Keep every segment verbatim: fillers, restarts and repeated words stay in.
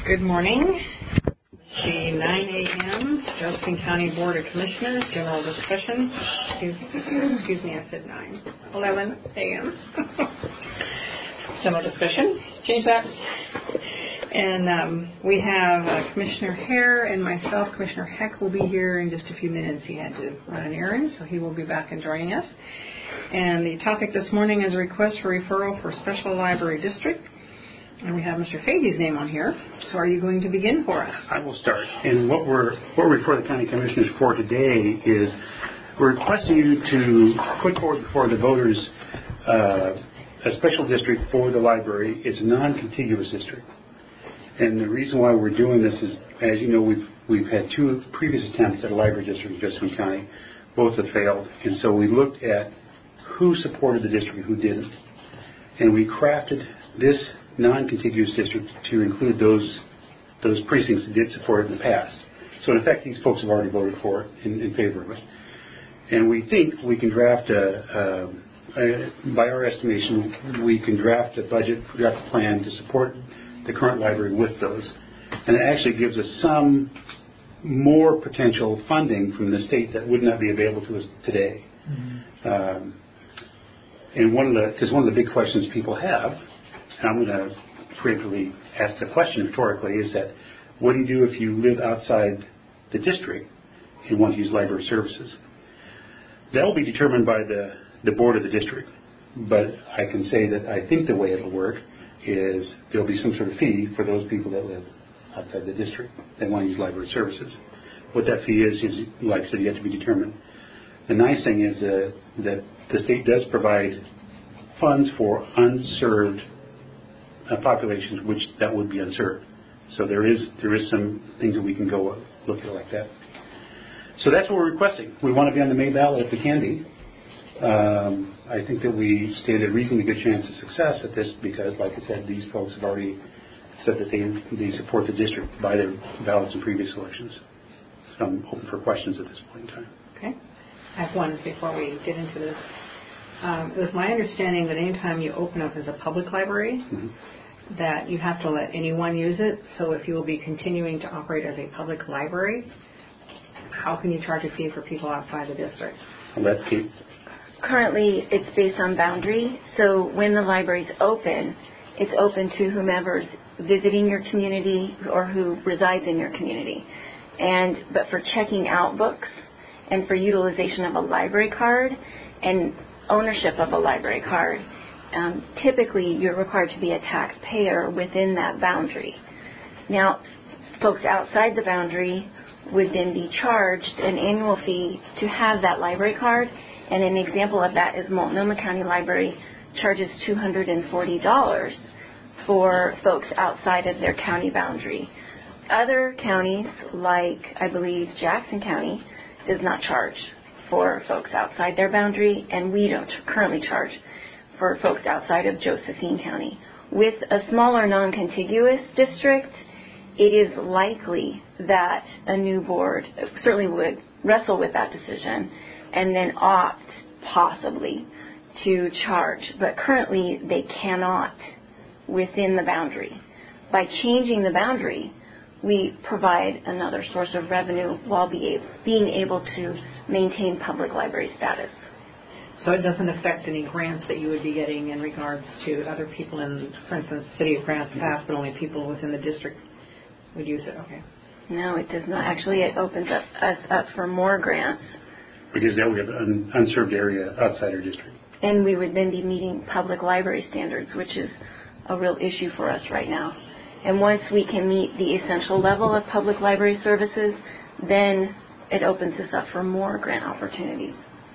Good morning. The nine a.m. Josephine County Board of Commissioners general discussion. Excuse, excuse me, I said nine. eleven a.m. general discussion. Change that. And um, we have uh, Commissioner Hare and myself. Commissioner Heck will be here in just a few minutes. He had to run an errand, so he will be back and joining us. And the topic this morning is a request for referral for Special Library District. And we have Mister Fahey's name on here. So are you going to begin for us? I will start. And what we're what we're before the County Commissioners for today is we're requesting you to put forward before the voters uh, a special district for the library. It's a non-contiguous district. And the reason why we're doing this is, as you know, we've we've had two previous attempts at a library district in Josephine County. Both have failed. And so we looked at who supported the district and who didn't. And we crafted this non-contiguous district to include those those precincts that did support it in the past. So in effect, these folks have already voted for it in, in favor of it. And we think we can draft a, a, a, by our estimation, we can draft a budget, draft a plan to support the current library with those. And it actually gives us some more potential funding from the state that would not be available to us today. Mm-hmm. Um, and one of the, because one of the big questions people have, and I'm going to briefly ask the question rhetorically, is that what do you do if you live outside the district and want to use library services? That will be determined by the, the board of the district. But I can say that I think the way it will work is there will be some sort of fee for those people that live outside the district that want to use library services. What that fee is, is, like I said, yet to be determined. The nice thing is uh, that the state does provide funds for unserved Uh, populations, which that would be unserved. So there is there is some things that we can go look at like that. So that's what we're requesting. We want to be on the May ballot if we can be. Um, I think that we stand a reasonably good chance of success at this because, like I said, these folks have already said that they they support the district by their ballots in previous elections. So I'm open for questions at this point in time. Okay. I have one before we get into this. Um, it was my understanding that anytime you open up as a public library, mm-hmm. that you have to let anyone use it. So if you will be continuing to operate as a public library, how can you charge a fee for people outside the district? Let's keep. Currently, it's based on boundary. So when the library's open, it's open to whomever's visiting your community or who resides in your community. And but for checking out books and for utilization of a library card and ownership of a library card, um, typically you're required to be a taxpayer within that boundary. Now, folks outside the boundary would then be charged an annual fee to have that library card, and an example of that is Multnomah County Library charges two hundred forty dollars for folks outside of their county boundary. Other counties, like I believe Jackson County, does not charge for folks outside their boundary, and we don't currently charge for folks outside of Josephine County. With a smaller non-contiguous district, it is likely that a new board certainly would wrestle with that decision and then opt possibly to charge. But currently, they cannot within the boundary. By changing the boundary, we provide another source of revenue while be able, being able to maintain public library status. So it doesn't affect any grants that you would be getting in regards to other people in, for instance, City of Grants Pass, but only people within the district would use it. Okay. No, it does not. Actually, it opens up, us up for more grants. Because now we have an unserved area outside our district. And we would then be meeting public library standards, which is a real issue for us right now. And once we can meet the essential level of public library services, then it opens us up for more grant opportunities.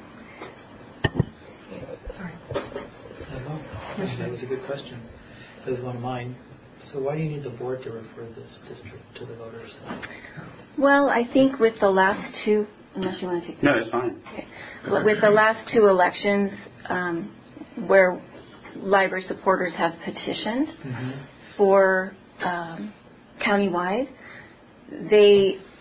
Sorry. Hello. That was a good question. That was one of mine. So why do you need the board to refer this district to the voters? Well, I think with the last two, unless you want to take No, that's fine. Okay. Well, with the last two elections um, where library supporters have petitioned mm-hmm. for um, countywide, they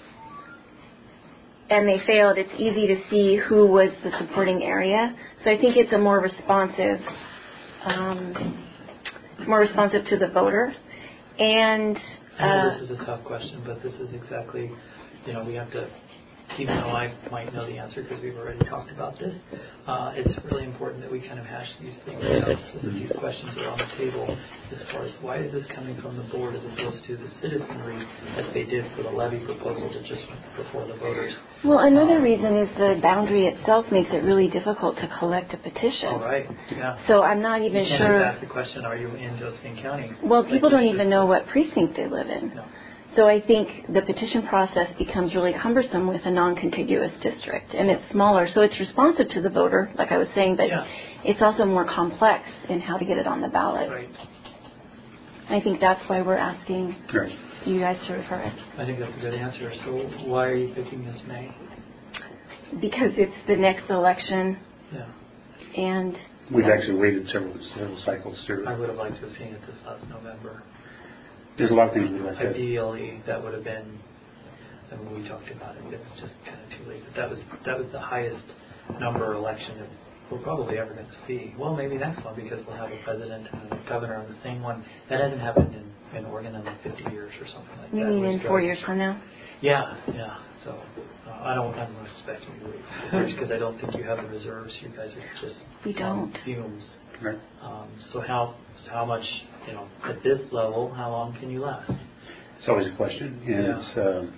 and they failed, it's easy to see who was the supporting area. So I think it's a more responsive, um, more responsive to the voter. And I know Uh, this is a tough question, but this is exactly, you know, we have to, even though I might know the answer because we've already talked about this, uh, it's really important that we kind of hash these things out so that these questions are on the table as far as why is this coming from the board as opposed to the citizenry as they did for the levy proposal that just went before the voters. Well, another reason is the boundary itself makes it really difficult to collect a petition. All right, yeah. So I'm not even you can't sure. just ask the question, are you in Josephine County? Well, people like don't even know what precinct they live in. No. So I think the petition process becomes really cumbersome with a non-contiguous district, and it's smaller, so it's responsive to the voter, like I was saying, but Yeah. it's also more complex in how to get it on the ballot. Right. I think that's why we're asking Right. you guys to refer it. I think that's a good answer. So why are you picking this May? Because it's the next election, Yeah. and We've actually waited several several cycles through. I would have liked to have seen it this last November. There's a lot of things we'd like to. Ideally, that would have been, I mean, we talked about it, it was just kind of too late. But that was, that was the highest number election that we're probably ever going to see. Well, maybe next one because we'll have a president and a governor on the same one. That hasn't happened in, in Oregon in like fifty years or something like you that. mean It was in four very- years from now? Yeah, yeah. So uh, I don't, I'm not expecting you to because I don't think you have the reserves. You guys are just We on don't. fumes. Right. Um, so how so how much, you know, at this level, how long can you last? It's always a question, and Yeah. it's. Um,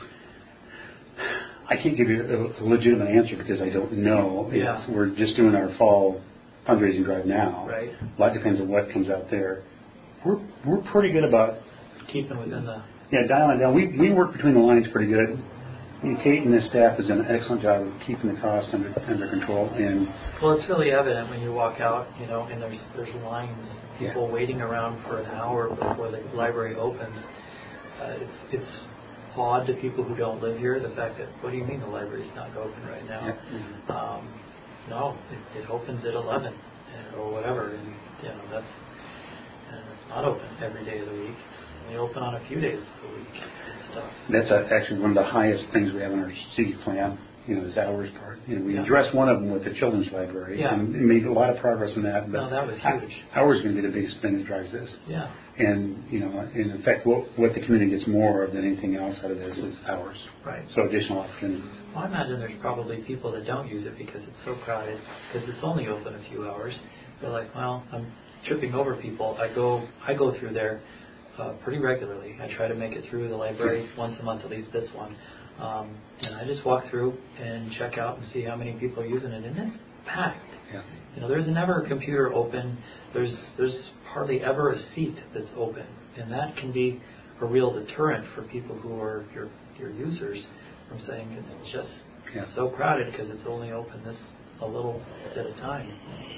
I can't give you a, a legitimate answer because I don't know. Yeah. It's, we're just doing our fall fundraising drive now. Right. A lot depends on what comes out there. We're we're pretty good about Keeping within the yeah dialing it down. We we work between the lines pretty good. And Kate and the staff has done an excellent job of keeping the cost under under control. And well, it's really evident when you walk out, you know, and there's there's lines, people Yeah. waiting around for an hour before the library opens. Uh, it's it's odd to people who don't live here. The fact that what do you mean the library's not open right now? Yeah. Um, no, it, it opens at eleven uh, or whatever, and you know that's and it's not open every day of the week. They open on a few days of the week and stuff. that's uh actually one of the highest things we have in our city plan. You know, is hours part. You know, we Yeah. addressed one of them with the children's library Yeah. and made a lot of progress in that. But No, that was huge. Hours is going to be the biggest thing that drives this. Yeah. And, you know, and in fact, what, what the community gets more of than anything else out of this is hours. Right. So additional opportunities. Well, I imagine there's probably people that don't use it because it's so crowded, because it's only open a few hours. They're like, well, I'm tripping over people. I go, I go through there uh, pretty regularly. I try to make it through the library once a month, at least this one. Um, and I just walk through and check out and see how many people are using it, and it's packed. Yeah. You know, there's never a computer open. There's there's hardly ever a seat that's open, and that can be a real deterrent for people who are your your users from saying it's just Yeah. so crowded because it's only open this a little at a time.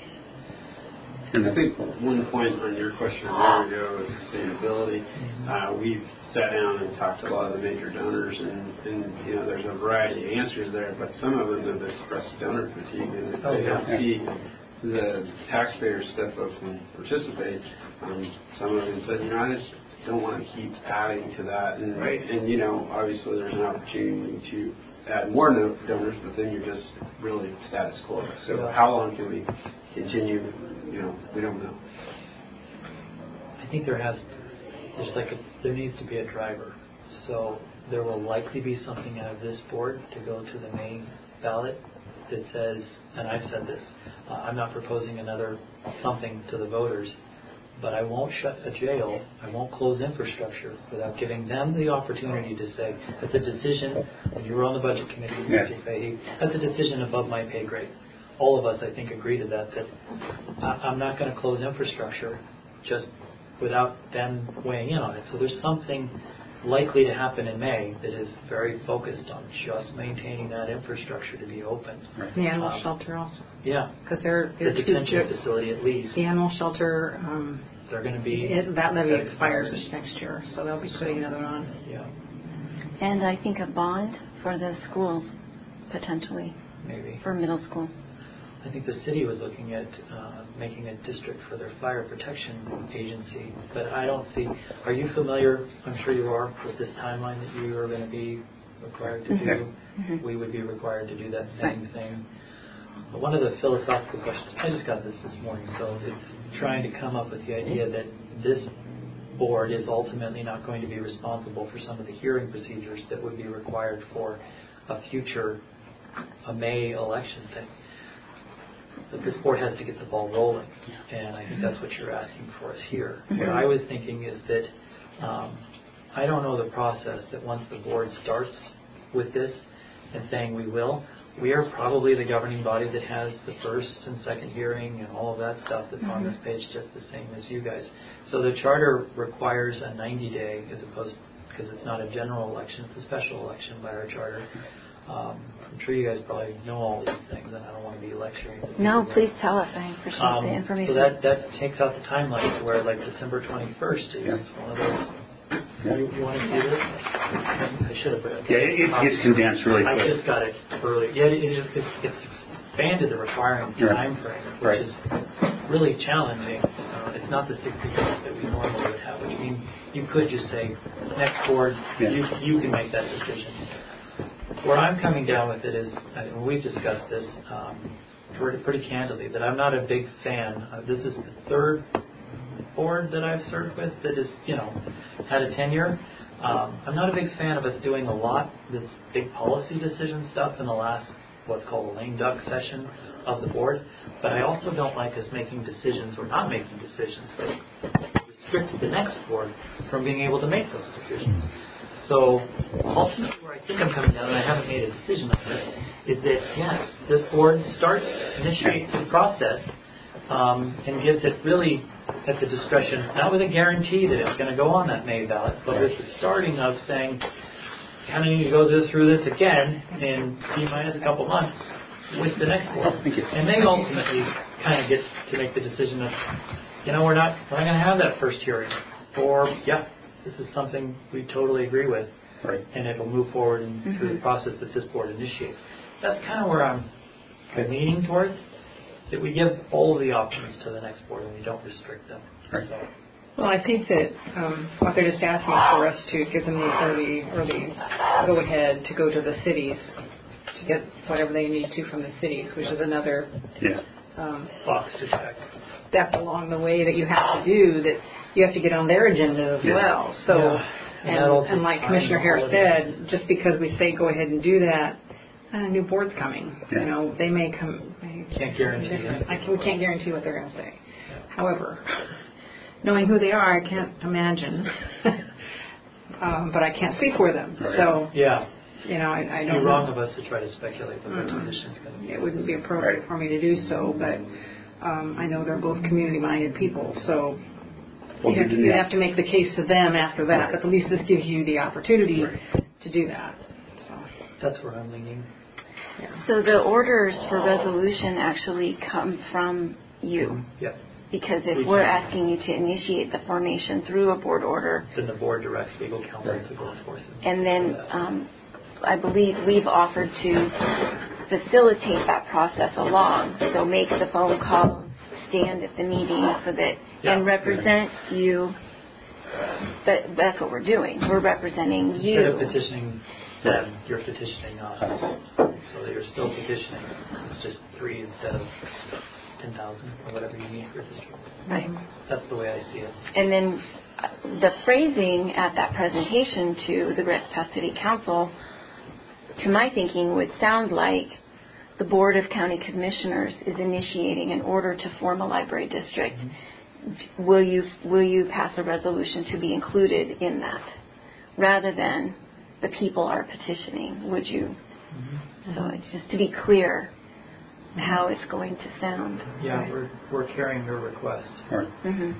And I think one point on your question a minute ago is sustainability. Uh, we've sat down and talked to a lot of the major donors, and, and you know, there's a variety of answers there, but some of them have expressed donor fatigue, and if Oh, they yeah. don't see the taxpayers step up and participate, um, some of them said, you know, I just don't want to keep adding to that, and, Right. and you know, obviously there's an opportunity to add more no- donors, but then you're just really status quo. So Yeah. how long can we continue? You know, we don't know. I think there has there's like a, there needs to be a driver. So there will likely be something out of this board to go to the main ballot that says, and I've said this, uh, I'm not proposing another something to the voters, but I won't shut a jail, I won't close infrastructure without giving them the opportunity to say, that's a decision, when you were on the budget committee, Yeah. Mister Fahey, that's a decision above my pay grade. All of us, I think, agree to that, that I- I'm not going to close infrastructure just without them weighing in on it. So there's something likely to happen in May that is very focused on just maintaining that infrastructure to be open. Right. The animal Um, shelter also, Yeah, because they're, the they're detention two, facility at least. the animal shelter, um, They're going to be... it, that levy that expires next year, so they'll be putting another one on. Yeah, And I think a bond for the schools, potentially, maybe. for middle schools. I think the city was looking at uh, making a district for their fire protection agency, but I don't see. Are you familiar? I'm sure you are with this timeline that you are going to be required to do. Mhm. We would be required to do that same thing. But one of the philosophical questions. I just got this this morning, so it's trying to come up with the idea that this board is ultimately not going to be responsible for some of the hearing procedures that would be required for a future, a May election thing. But this board has to get the ball rolling, and I think that's what you're asking for us here. Mm-hmm. What I was thinking is that um, I don't know the process that once the board starts with this and saying we will, we are probably the governing body that has the first and second hearing and all of that stuff that's mm-hmm. on this page, just the same as you guys. So the charter requires a ninety day as opposed, because it's not a general election, it's a special election by our charter. Um, I'm sure you guys probably know all these things, and I don't want to be lecturing. No, please tell us. I appreciate um, the information. So that, that takes out the timeline to where like December twenty-first is yeah. one of those. Yeah. You, you want to see this? I should have. Yeah, it, it gets condensed really quick. I just got it early. Yeah, it, it, it, it's expanded the requiring right. time frame, which right. is really challenging. Uh, it's not the sixty days that we normally would have, which means you could just say, next board, yeah. you, you can make that decision. Where I'm coming down with it is, and we've discussed this um, pretty, pretty candidly, that I'm not a big fan. Uh, this is the third board that I've served with that has, you know, had a tenure. Um, I'm not a big fan of us doing a lot this big policy decision stuff in the last, what's called a lame duck session of the board. But I also don't like us making decisions or not making decisions that restrict the next board from being able to make those decisions. So ultimately where I think I'm coming down, and I haven't made a decision on this, is that, yes, this board starts, initiates the process, um, and gives it really at the discretion, not with a guarantee that it's going to go on that May ballot, but with the starting of saying, kind of need to go through this again in T minus a couple months with the next board. And they ultimately kind of get to make the decision of, you know, we're not, we're not going to have that first hearing. Or, yeah, this is something we totally agree with, right. and it will move forward in, mm-hmm. through the process that this board initiates. That's kind of where I'm okay. leaning towards, that we give all the options to the next board and we don't restrict them. Right. So. Well, I think that um, what they're just asking is for us to give them the early, early go-ahead to go to the cities to get whatever they need to from the cities, which is another yeah. um, box to check. Step along the way that you have to do, that you have to get on their agenda as yeah. well. So, yeah. and, and, and like Commissioner Hare said, just because we say go ahead and do that, a new board's coming. Yeah. You know, they may come. They can't guarantee. I can, we can't guarantee what they're going to say. Yeah. However, knowing who they are, I can't imagine. um, but I can't speak for them. Right. So, yeah. you know, I, I don't. It'd be know. wrong of us to try to speculate what mm-hmm. their position is going to be. It wouldn't be appropriate right. for me to do so, but um, I know they're both community-minded people, so. Well, you have, to, you have to make the case to them after that, right. but at least this gives you the opportunity right. to do that. So that's where I'm leaning. Yeah. So the orders for resolution actually come from you. Mm-hmm. Yeah. Because if we we're can. asking you to initiate the formation through a board order, then the board directs legal counsel right. to go forth. And then um, I believe we've offered to facilitate that process along. So make the phone call, stand at the meeting, so that yeah. and represent you. That that's what we're doing. We're representing you. Instead of petitioning them, you're petitioning us, so that you're still petitioning. It's just three instead of ten thousand or whatever you need for district. Right. That's the way I see it. And then the phrasing at that presentation to the Grants Pass City Council, to my thinking, would sound like the Board of County Commissioners is initiating an order to form a library district. Mm-hmm. Will you will you pass a resolution to be included in that, rather than the people are petitioning? Would you? Mm-hmm. So it's just to be clear how it's going to sound. Yeah, right. we're we're carrying your request. Right. Mm-hmm.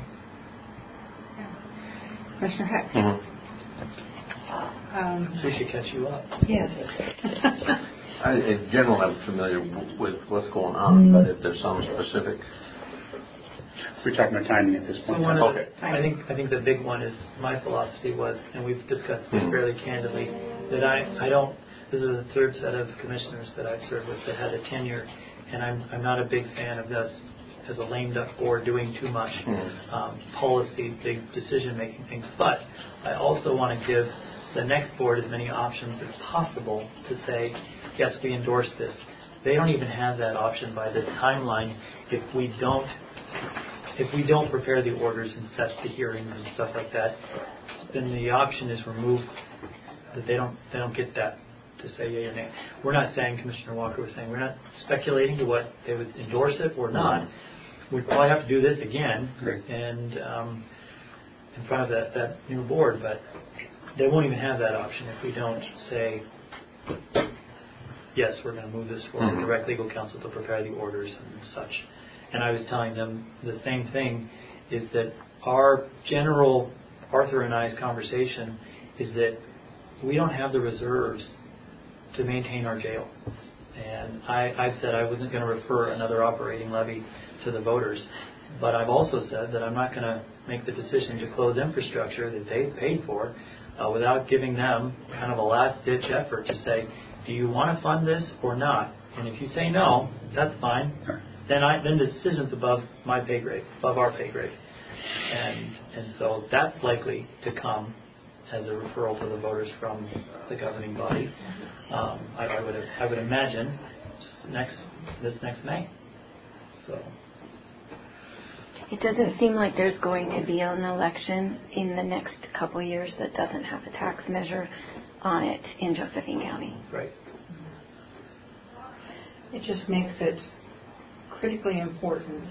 Yeah. Commissioner Heck. Mm-hmm. Um, so we should catch you up. Yes. I, in general, I'm familiar w- with what's going on, mm-hmm. but if there's some specific, we're talking about timing at this point. So one okay. The, I think I think the big one is my philosophy was, and we've discussed this mm-hmm. fairly candidly, that I, I don't. This is the third set of commissioners that I've served with that had a tenure, and I'm I'm not a big fan of this as a lame duck board doing too much mm-hmm. um, policy, big decision making things. But I also want to give the next board as many options as possible to say, yes, we endorse this. They don't even have that option by this timeline if we don't if we don't prepare the orders and set the hearings and stuff like that, then the option is removed, that they don't they don't get that to say yea or nay. We're not saying, Commissioner Walker was saying, we're not speculating to what they would endorse it or not. We'd probably have to do this again Great. and um, in front of that, that new board, but they won't even have that option if we don't say, yes, we're going to move this forward, Mm-hmm. direct legal counsel to prepare the orders and such. And I was telling them the same thing, is that our general, Arthur and I's conversation is that we don't have the reserves to maintain our jail. And I, I've said I wasn't going to refer another operating levy to the voters. But I've also said that I'm not going to make the decision to close infrastructure that they've paid for uh, without giving them kind of a last-ditch effort to say, do you want to fund this or not? And if you say no, that's fine. Then I then the decision's above my pay grade, above our pay grade. And and so that's likely to come as a referral to the voters from the governing body. Um, I, I would I would imagine next this next May. So It doesn't seem like there's going to be an election in the next couple of years that doesn't have a tax measure on it in Josephine County. right. It just makes it critically important.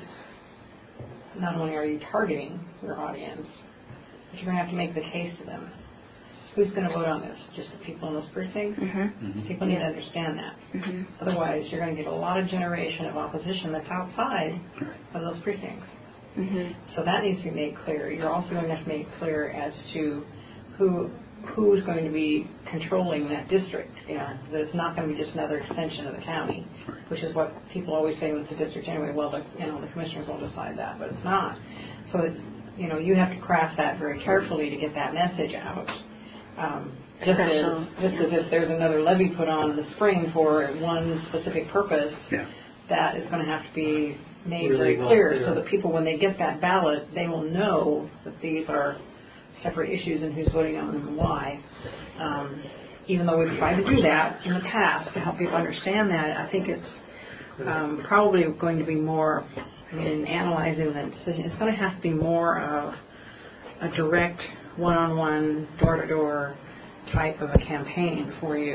Not only are you targeting your audience, but you're going to have to make the case to them. Who's going to vote on this? Just the people in those precincts? Mm-hmm. Mhm. People need to understand that. Mm-hmm. Otherwise, you're going to get a lot of generation of opposition that's outside of those precincts. Mm-hmm. So that needs to be made clear. You're also going to have to make clear as to who who's going to be controlling that district. You know, that it's not going to be just another extension of the county, which is what people always say when it's a district anyway. Well, the, you know, the commissioners will decide that, but it's not. So, it, you know, you have to craft that very carefully to get that message out. Um, just Special, as just yeah. as if there's another levy put on in the spring for one specific purpose, Yeah. that is going to have to be made Really very well clear, clear. so that people, when they get that ballot, they will know that these are separate issues and who's voting on them and why. Um, even though we've tried to do that in the past to help people understand that, I think it's um, probably going to be more, I mean, in analyzing the decision, it's going to have to be more of a direct, one-on-one, door-to-door type of a campaign for you.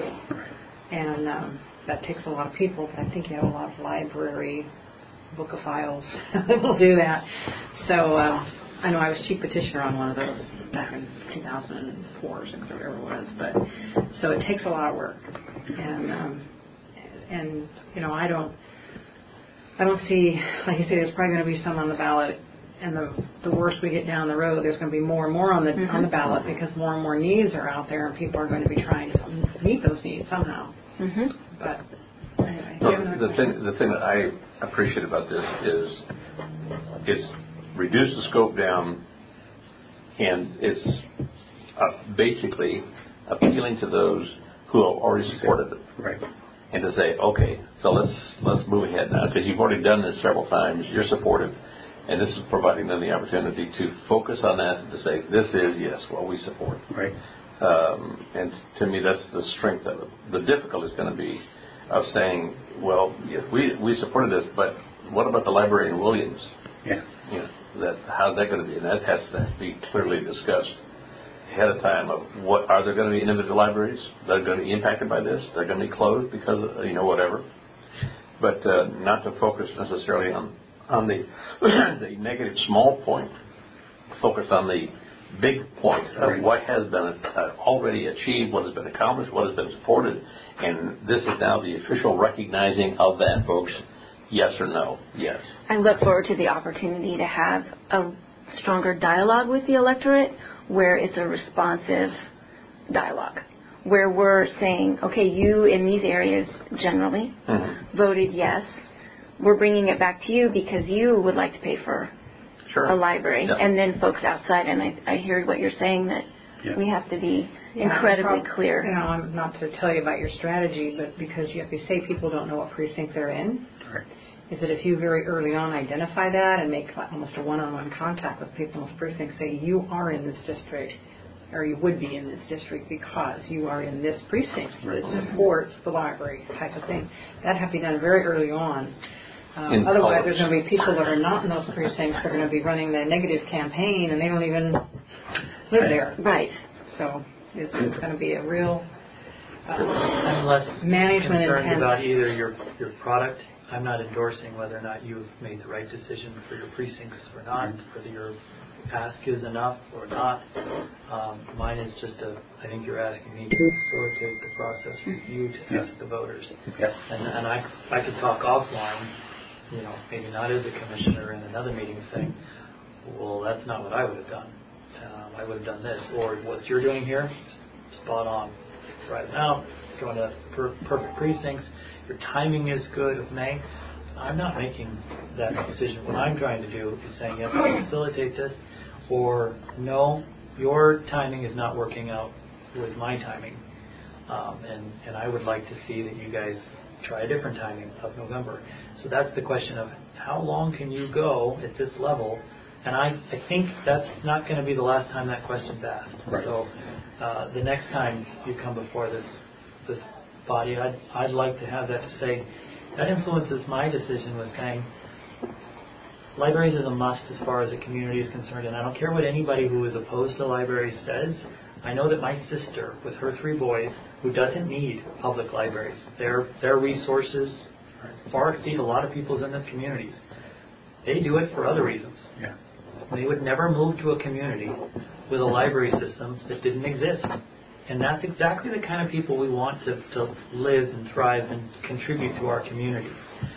And um, that takes a lot of people, but I think you have a lot of library bookophiles that will do that. So um, I know I was chief petitioner on one of those back in two thousand four or six or whatever it was, but so it takes a lot of work. And um, and you know, I don't I don't see, like you say, there's probably going to be some on the ballot, and the the worse we get down the road, there's going to be more and more on the Mm-hmm. on the ballot, because more and more needs are out there, and people are going to be trying to meet those needs somehow. Mm-hmm. But anyway, No, do you have another the question? thing, the thing that I appreciate about this is it's reduced the scope down, and it's uh, basically appealing to those who have already supported it, Right. and to say, okay, so let's let's move ahead now, because you've already done this several times. You're supportive, and this is providing them the opportunity to focus on that and to say, this is yes, what we support. Right. Um, and to me, that's the strength of it. The difficulty is going to be of saying, well, yes, we we supported this, but what about the library in Williams? Yeah. You know, that how's that going to be? And that has to be clearly discussed ahead of time. Of what are there going to be individual libraries that are going to be impacted by this? They're going to be closed because of, you know, whatever. But uh, not to focus necessarily on on the the negative small point. Focus on the big point of Right. what has been uh, already achieved, what has been accomplished, what has been supported, and this is now the official recognizing of that, folks. Yes or no? Yes. I look forward to the opportunity to have a stronger dialogue with the electorate, where it's a responsive dialogue, where we're saying, okay, you in these areas generally Mm-hmm. voted yes. We're bringing it back to you because you would like to pay for Sure. a library. Yeah. And then folks outside, and I, I hear what you're saying, that Yeah. we have to be Yeah, incredibly prob- clear. You know, I'm not to tell you about your strategy, but because you have to say people don't know what precinct they're in, Right. is that if you very early on identify that and make almost a one-on-one contact with people in those precincts, say you are in this district, or you would be in this district because you are in this precinct Right. that supports the library type of thing. That have to be done very early on. Um, In otherwise, colors. there's going to be people that are not in those precincts that are going to be running the negative campaign, and they don't even live there. Right. So it's, it's going to be a real uh, I'm less management concerned intense. about either your your product. I'm not endorsing whether or not you've made the right decision for your precincts or not, whether your ask is enough or not. Um, mine is just a, I think you're asking me to facilitate the process for you to Yes. ask the voters. Yes. And, and I, I could talk offline, you know, maybe not as a commissioner in another meeting saying, well, that's not what I would have done. Um, I would have done this. Or what you're doing here, spot on. Right now, going to per- perfect precincts. Your timing is good of May. I'm not making that decision. What I'm trying to do is saying, yes, I facilitate this, or no, your timing is not working out with my timing. Um, and, and I would like to see that you guys try a different timing of November. So that's the question of how long can you go at this level? And I, I think that's not going to be the last time that question's asked. Right. So uh, the next time you come before this this body, I'd, I'd like to have that to say, that influences my decision with saying, libraries is a must as far as the community is concerned, and I don't care what anybody who is opposed to libraries says. I know that my sister, with her three boys, who doesn't need public libraries, their their resources far exceed a lot of people's in this community. They do it for other reasons. Yeah. They would never move to a community with a library system that didn't exist. And that's exactly the kind of people we want to, to live and thrive and contribute to our community.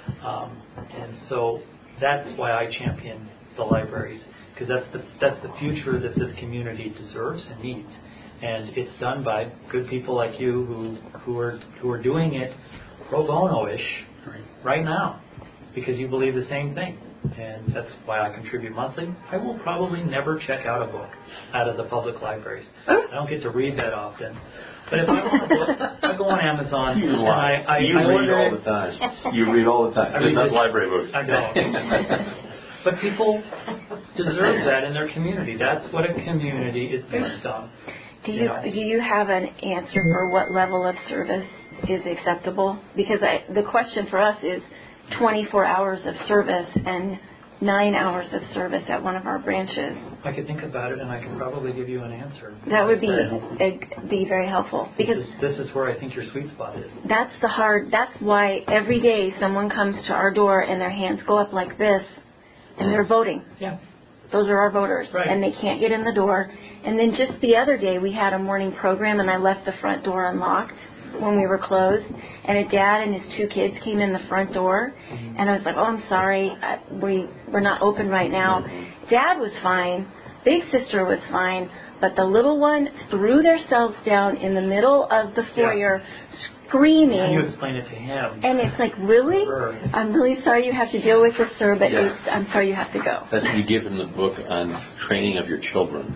Um, and so that's why I champion the libraries, because that's the that's the future that this community deserves and needs. And it's done by good people like you who who are who are doing it pro bono-ish Right. right now, because you believe the same thing. And that's why I contribute monthly. I will probably never check out a book out of the public libraries. I don't get to read that often. But if I want a book, I go on Amazon You and lie. I, I, you I read order all it. the time. You read all the time. I Just read not this- library books. I don't. But people deserve that in their community. That's what a community is based on. Do You you know. do you have an answer for what level of service is acceptable? Because I, the question for us is twenty-four hours of service and nine hours of service at one of our branches. I could think about it, and I could probably give you an answer. That would be Very helpful. uh, be very helpful, This because is, this is where I think your sweet spot is. that's the hard. That's why every day someone comes to our door and their hands go up like this, and they're voting. Yeah. Those are our voters, Right. and they can't get in the door. And then just the other day, we had a morning program, and I left the front door unlocked when we were closed. And a dad and his two kids came in the front door, and I was like, "Oh, I'm sorry, I, we we're not open right now." Dad was fine, big sister was fine, but the little one threw themselves down in the middle of the foyer, screaming. And you explain it to him. And it's like, really? Sure. I'm really sorry you have to deal with this, sir, but Yeah. it's, I'm sorry you have to go. That you give him the book on training of your children.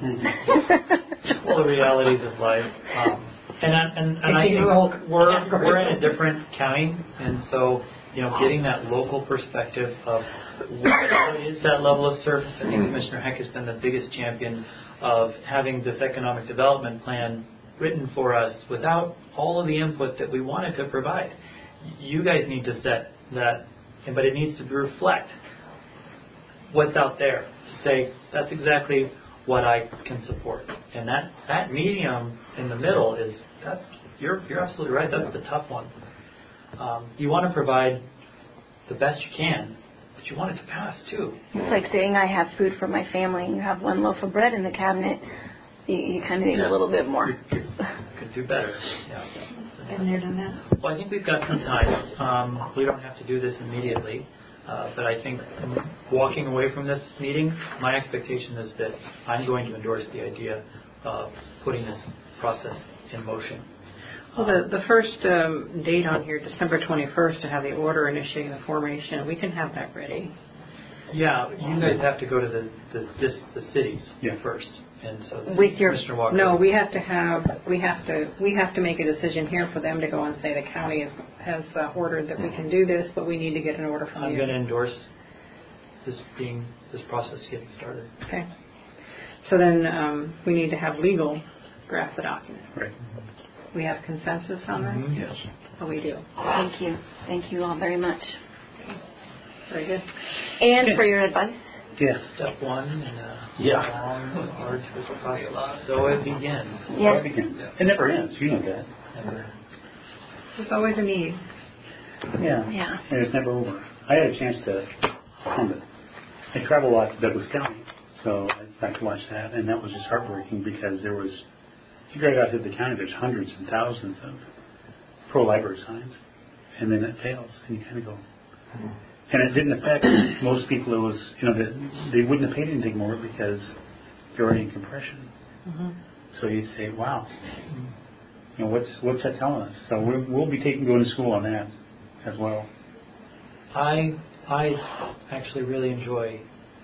Well, the realities of life. Um, and I, and, and I think we're, we're in a different county, and so, you know, getting that local perspective of what is that level of service. I think Commissioner Heck has been the biggest champion of having this economic development plan written for us without all of the input that we wanted to provide. You guys need to set that, but it needs to reflect what's out there. To say, that's exactly what I can support. And that, that medium in the middle is, that's, you're, you're absolutely right, that's the tough one. Um, you want to provide the best you can, but you want it to pass too. It's like saying I have food for my family and you have one loaf of bread in the cabinet. You, you kind of need Yeah. a little bit more. Could do better. Yeah. Been there, done that. Well, I think we've got some time. Um, we don't have to do this immediately. Uh, but I think walking away from this meeting, my expectation is that I'm going to endorse the idea of putting this process in motion. Well, the, the first um, date on here, December twenty-first, to have the order initiating the formation, we can have that ready. Yeah, you guys have to go to the the, this, the cities Yeah. first, and so With your- Commissioner Walker. No, we have to have, we have to, we have to make a decision here for them to go and say the county is, has uh, ordered that we can do this, but we need to get an order from I'm you. going to endorse this being this process getting started. Okay. So then um, we need to have legal draft the document. Right. We have consensus on that? Mhm. Yes. Oh, we do. Thank you. Thank you all very much. Very good. And for your advice. Yeah. Step one in a Yeah. long, arduous process. So it begins. Yeah. It never ends. You know that. Never. There's always a need. Yeah. Yeah. And it's never over. I had a chance to, I travel a lot to Douglas County, so I got to watch that, and that was just heartbreaking because there was, you drive out to the county, there's hundreds and thousands of pro-library signs, and then it fails, and you kind of go. And it didn't affect most people. It was, you know, that they wouldn't have paid anything more because they're already in compression. Mm-hmm. So you say, wow, you know, what's what's that telling us? So we'll, we'll be taking going to school on that as well. I I actually really enjoy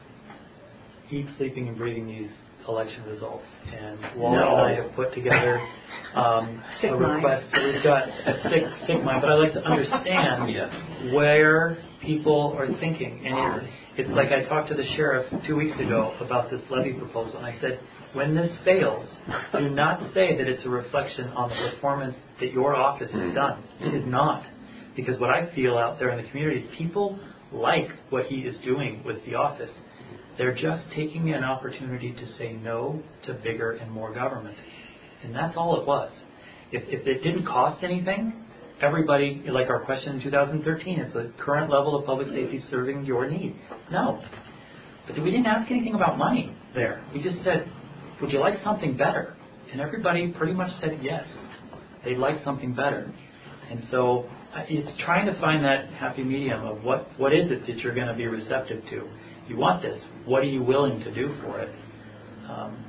eat, sleeping, and breathing these election results. And Wally No. and I have put together um, Sick a mind. request. So we've got a sick, sick mind, but I like to understand Yeah. where people are thinking. And it's, it's like I talked to the sheriff two weeks ago about this levy proposal, and I said, when this fails, do not say that it's a reflection on the performance that your office has done. It is not. Because what I feel out there in the community is people like what he is doing with the office. They're just taking an opportunity to say no to bigger and more government. And that's all it was. If, if it didn't cost anything, everybody, like our question in two thousand thirteen, is the current level of public safety serving your need? No. But we didn't ask anything about money there. We just said, would you like something better? And everybody pretty much said yes. They'd like something better. And so it's trying to find that happy medium of what, what is it that you're going to be receptive to. You want this. What are you willing to do for it? Um,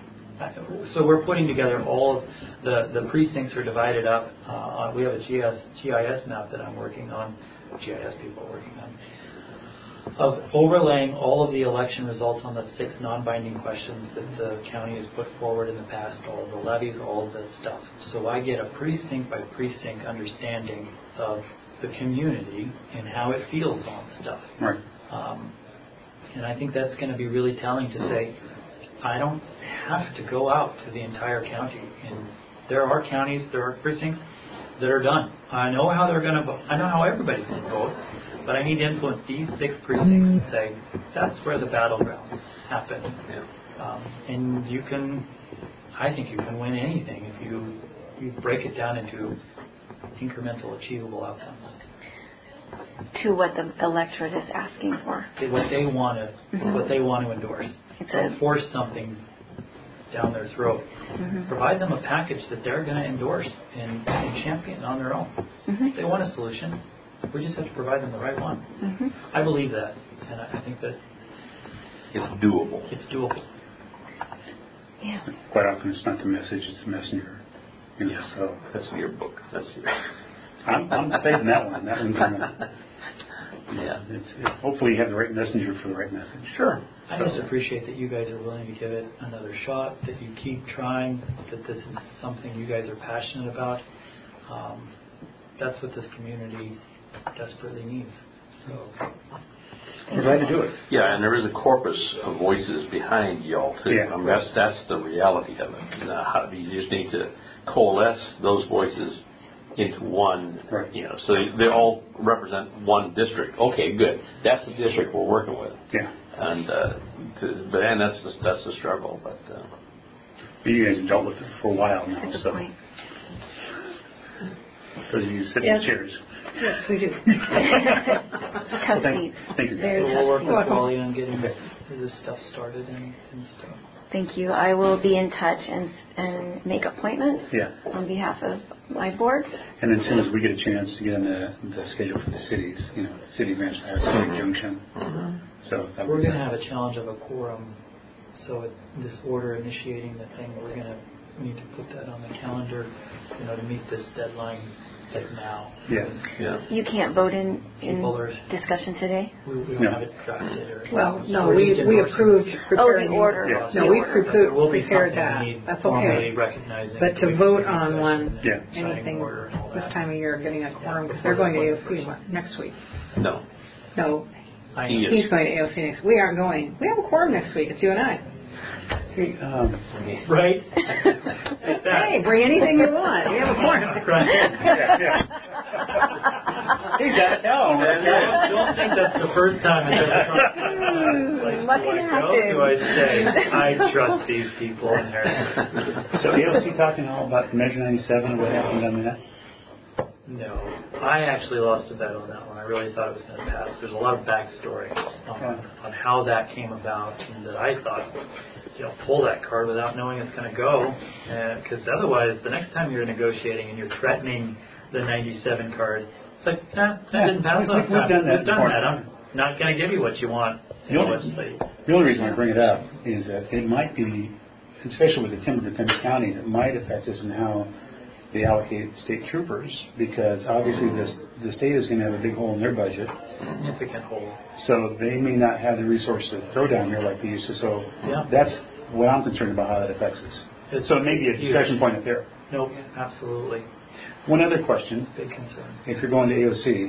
so we're putting together all of the, the precincts are divided up. Uh, we have a G S, G I S map that I'm working on, G I S people are working on, of overlaying all of the election results on the six non-binding questions that the county has put forward in the past, all of the levies, all of that stuff. So I get a precinct by precinct understanding of the community and how it feels on stuff. Right. Um, and I think that's going to be really telling to say, I don't have to go out to the entire county. And there are counties, there are precincts that are done. I know how they're going to vote. I know how everybody's going to vote. But I need to influence these six precincts and say, that's where the battlegrounds happen. Yeah. Um, and you can, I think you can win anything if you, you break it down into incremental, achievable outcomes. To what the electorate is asking for. What they want to, Mhm. what they want to endorse. It's Don't a- force something down their throat. Mhm. Provide them a package that they're going to endorse and, and champion on their own. Mhm. If they want a solution, we just have to provide them the right one. Mhm. I believe that, and I I think that It's doable. it's doable. Yeah. Quite often it's not the message, it's the messenger. You know, Yeah. so That's your book. That's your. I'm, I'm saving that one. That one's gonna, Yeah. it's, it's, hopefully you have the right messenger for the right message. Sure. I just appreciate that you guys are willing to give it another shot, that you keep trying, that this is something you guys are passionate about. Um, that's what this community desperately needs. So We're glad to do it. Yeah, and there is a corpus of voices behind y'all too. Yeah. I mean, that's that's the reality of it. Now, how, you just need to coalesce those voices into one. Right. You know, so they, they all represent one district. Okay, good. That's the district we're working with. Yeah. And uh, to, but and that's the, that's the struggle. But uh, You guys have dealt with it for a while now, That's a so. point. So you sit Yes. in chairs. Yes, we do. Tough Thank- seats. thank you. Very we'll tough work seats. with Wally on getting this stuff started and, and stuff. Thank you. I will be in touch and and make appointments Yeah. on behalf of my board. And then as soon as we get a chance to get on the, the schedule for the cities, you know, City of Mansfield, City Junction. So that We're would- going to have a challenge of a quorum. So it, this order initiating the thing, we're going to need to put that on the calendar, you know, to meet this deadline like now. Yes. yeah. You can't vote in, in People are- discussion today? We, we don't No. have it drafted. Or, Well, so no, we're we, just we endorsing approved this. preparing Oh, the order. Yeah. No, we The But there will be prepared something that. we need That's formally okay. recognizing. But to we- vote we on session one, and Yeah. signing anything order and all this that. time of year, getting a quorum, because before they're going to the A O C first. what, next week. No. No, I He know. is. he's going to A O C next. We aren't going. We have a quorum next week. It's you and I. Hey, um, Right? Hey, bring anything you want. We have a quorum. Right. yeah, yeah. He's got to tell him. I don't think that's the first time it's ever come. Like, What do can I go? happen? Do I stay? I trust these people in there. So A O C talking all about Measure ninety-seven and what happened on that? No, I actually lost a bet on that one. I really thought it was going to pass. There's a lot of backstory on, on how that came about, and that I thought, you know, pull that card without knowing it's going to go, because otherwise, the next time you're negotiating and you're threatening the ninety-seven card, it's like, nah, that Yeah, didn't pass we- last we've time. done that We've done before. that. I'm not going to give you what you want in The the only- legislature. The only reason I bring it up is that it might be, especially with the timber dependent counties, it might affect us in how they allocate state troopers, because obviously this, the state is going to have a big hole in their budget, Significant hole. so they may not have the resources to throw down here like they used to. So Yeah. that's what I'm concerned about, how that affects us. It's So it may be a huge. discussion point up there. Nope, absolutely. One other question, Big concern. if you're going to A O C,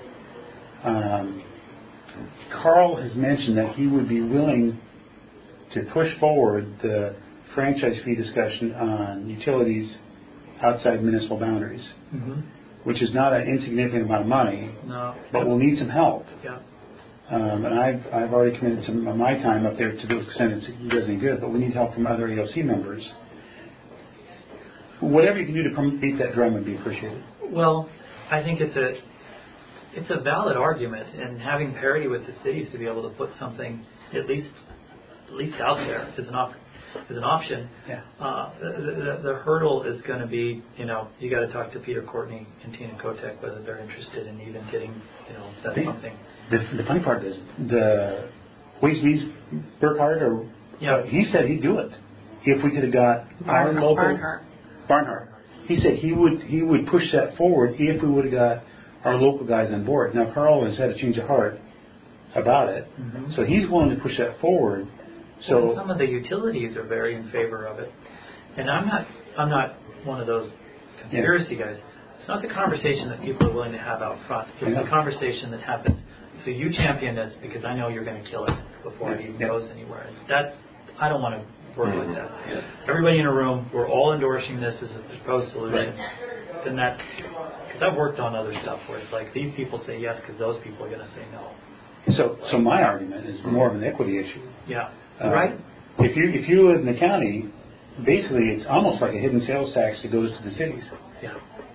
um, Carl has mentioned that he would be willing to push forward the franchise fee discussion on utilities outside municipal boundaries, Mm-hmm. which is not an insignificant amount of money, No. but we'll need some help. Yeah. Um, and I've, I've already committed some of my time up there to the extent it does any good, but we need help from other A O C members. Whatever you can do to prom- beat that drum would be appreciated. Well, I think it's a it's a valid argument, and having parity with the cities to be able to put something at least at least out there is an op- is an option. Yeah. Uh, the, the, the hurdle is going to be, you know, you got to talk to Peter Courtney and Tina Kotek whether they're interested in even getting, you know, that They- something. The, the funny part is the Ways Means Burkhardt, or Yeah. he said he'd do it if we could have got our Barnhart. local Barnhart. Barnhart. He said he would he would push that forward if we would have got our local guys on board. Now Carl has had a change of heart about it, Mhm. so he's willing to push that forward. Well, So some of the utilities are very in favor of it, and I'm not I'm not one of those conspiracy guys. It's not the conversation that people are willing to have out front. It's Yeah. the conversation that happens. So you champion this because I know you're going to kill it before it Yeah. even Yeah. goes anywhere. That's I don't want to work Mhm. with that. Yeah. Everybody in a room, we're all endorsing this as a proposed solution. Then that, because I've worked on other stuff where it's like these people say yes because those people are going to say no. so so my argument is more of an equity issue. Yeah. Uh, Right. If you if you live in the county, basically it's almost like a hidden sales tax that goes to the cities, Yeah.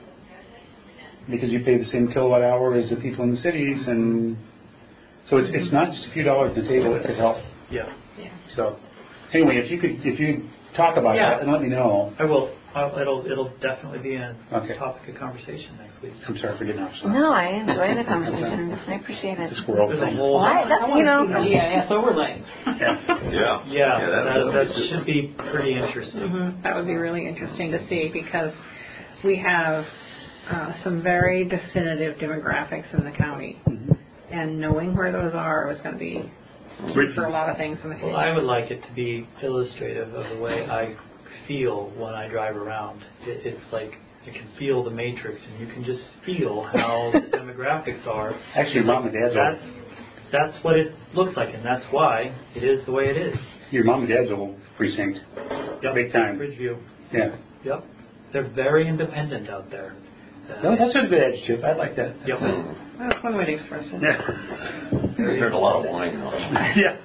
because you pay the same kilowatt hour as the people in the cities, and so it's it's not just a few dollars on the table. It could help. Yeah. So anyway, if you could if you talk about Yeah. that and let me know. I will. I'll, it'll it'll definitely be a Okay. topic of conversation next week. I'm sorry for getting off. No, I enjoy the conversation. I appreciate it. It's a squirrel There's a thing. whole. Why? That's, you know, G I S overlay. Yeah. Yeah. Yeah, that- that, that'll that be- should be pretty interesting. Mhm. That would be really interesting to see, because we have uh, some very definitive demographics in the county, Mhm. and knowing where those are is going to be key for a lot of things in the future. Well, I would like it to be illustrative of the way I feel when I drive around. It, it's like you can feel the matrix, and you can just feel how the demographics are. Actually, your mom and dad's That's old. that's what it looks like, and that's why it is the way it is. Your mom and dad's old precinct. Yep. Big time. Bridgeview. Yeah. Yep. They're very independent out there. Uh, No, that's a good adjective. I like that. Yep. Mm. Well, that's one way to express it. Yeah. There's a lot of wine on it. Yeah.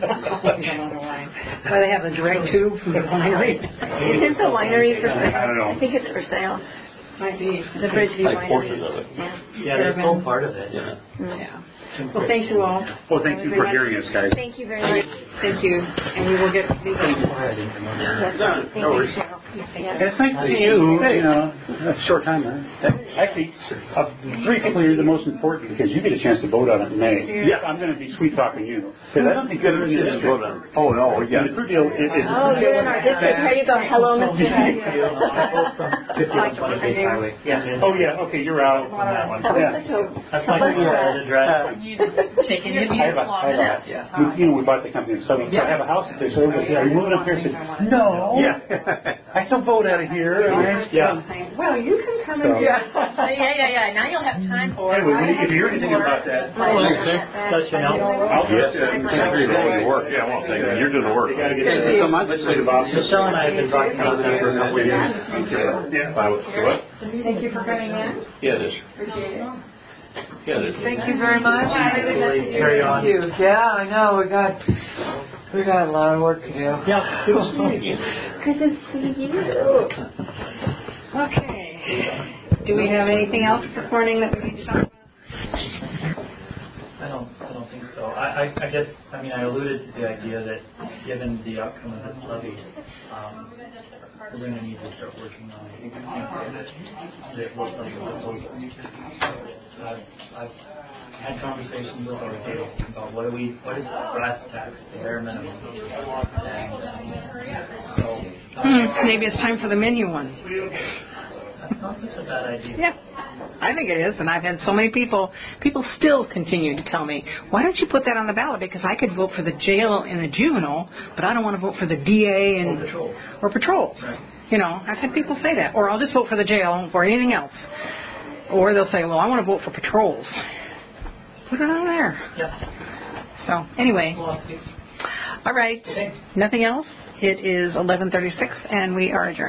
Well, they have the direct tube from the winery. isn't the winery for sale? I don't know. I think it's for sale. Might be. The Bridgeview Like Winery. portions of it. Yeah. Yeah, they sold part of it. Yeah. Mm. Yeah. Well, thank you all. Well, thank you for hearing us, guys. Thank you very much. Thank you. And we will get these. Yes, thank no you, worries. Cheryl. Yeah. It's nice to see you. You know, a short time, huh? Actually, of the three people, you're the most important because you get a chance to vote on it in May. Yeah, I'm going to be sweet talking you because I don't think you're going to vote on it. Oh no, yeah. The fruit deal is. is Oh, you're in our district. Here you go. Hello, Mister Head. Oh yeah, okay, you're out on that one. Yeah. That's my email address. Taking I have a, I have a, we, you know, we bought the company, so I have a house up there, so everybody said, are you moving up here? I said, no. Yeah. I still vote out of here. Yeah. Well, you can come So- and Yeah, yeah, yeah. Now you'll have time for it. Anyway, when you- if you hear anything about that, Let you know. I'll Yes. just, uh, You're doing the work. Yeah, well, thank you. You're doing the work. You gotta get it. So my legislative office. Michelle and I have been talking about that for a couple of years. Yeah. What? Thank you for coming in. Yeah, it is. Appreciate it. Yeah, there's- Thank you very much. Carry on. Thank you. Yeah, I know. We got we got a lot of work to do. Yeah, good to see you again. Good to see you. Okay. Do we have anything else this morning that we need to talk about? I don't, I don't think so. I, I, I guess, I mean, I alluded to the idea that given the outcome of this levy, um, we're going to need to start working on the work levy proposal. I've, I've had conversations with our people about what do we, what is the brass tax, the bare minimum, and um, so. Hmm, maybe it's time for the menu one. That's not such a bad idea. Yeah, I think it is, and I've had so many people, people still continue to tell me, why don't you put that on the ballot? Because I could vote for the jail and the juvenile, but I don't want to vote for the D A and Or patrols. Or patrols. Right. You know, I've had people say that. Or I'll just vote for the jail, I won't for anything else. Or they'll say, well, I want to vote for patrols. Put it on there. Yeah. So, anyway. Philosophy. All right. Okay. Nothing else? It is eleven thirty-six, and we are adjourned.